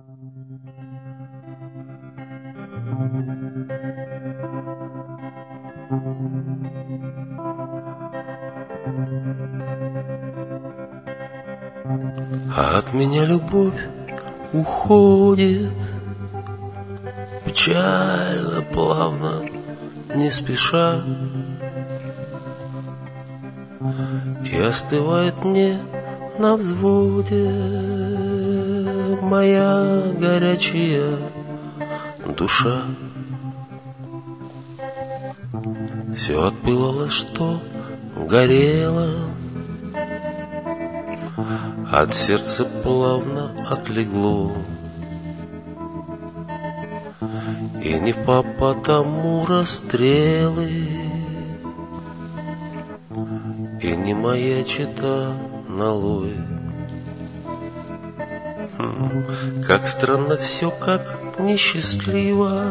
А от меня любовь уходит печально, плавно, не спеша, и остывает мне на взводе моя горячая душа. Все отпылало, что горело, от сердца плавно отлегло, и не впопад тому расстрелы, и не моя чета налой. Как странно все, как несчастливо,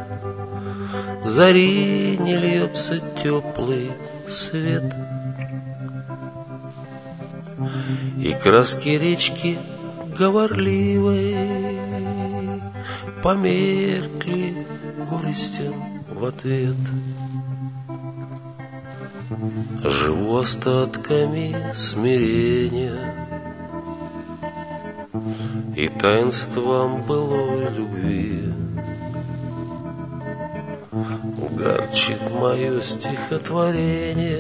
зари не льется теплый свет, и краски речки говорливой померкли горестям в ответ. Живу остатками смирения и таинством былой любви. Горчит мое стихотворение,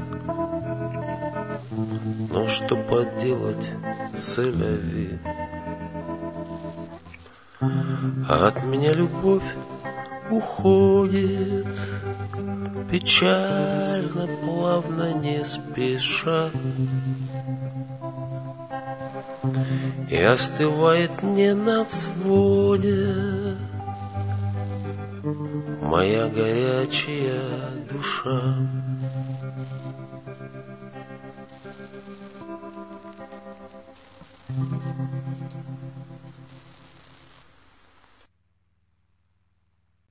но что поделать, c'est-la-vie. А от меня любовь уходит печально, плавно, не спеша, и остывает мне на взводе моя горячая душа.